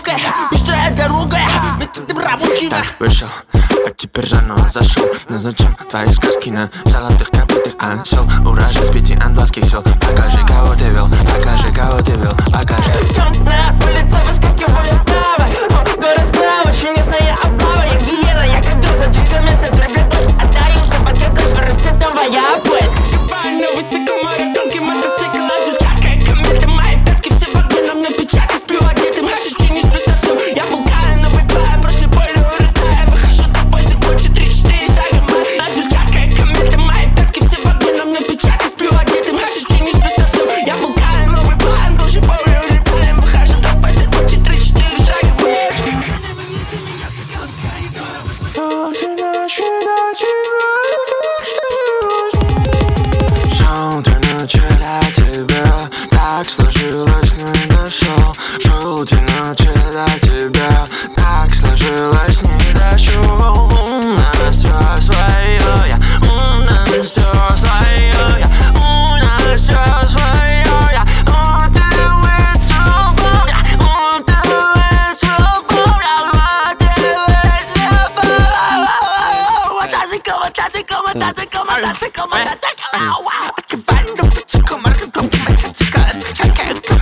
дорогой, быстрая дорогой, методом рабочим. Так вышел, а теперь заново зашел. Но зачем твои сказки на золотых копытах осел? Урожай с 5 английских сел. Покажи, кого ты вел, покажи, кого ты вел, покажи. Темная улица, выскакиваю справа. Город справа, чудесная облава. Я гиена, я как доза, чуть-чуть месяц для бедов. Отдаю за пакеты, скорости давая пыль. Новый цикл, маратонки, мотоцикл, азурчатка и кометы. Мои пятки все в огненном на печати. Сплю одетым, хашишки не сплю совсем. Я вулкан, новый план, брошли поле, улетаю. Выхожу тобой, закончу 3-4 шага. Азурчатка и кометы, мои пятки все в огненном на печати. Сплю одетым, хашишки не сплю совсем. Я вулкан, новый план, брошли поле, улетаю. Выхожу тобой, закончу 3-4 шага. Так сложилось, не дошел. Желтые ночи до тебя. Так сложилось, не дошел. У нас все свое, у нас все свое, у нас все свое. On do it so far, on do it so far, on do it so far. Мотоцикл, мотоцикл, мотоцикл, мотоцикл, мотоцикл. I can find the physical, мотоцикл, мотоцикл.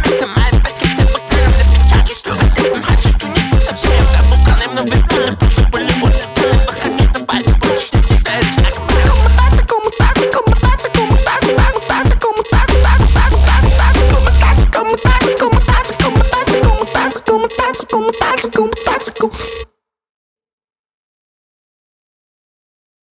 Новый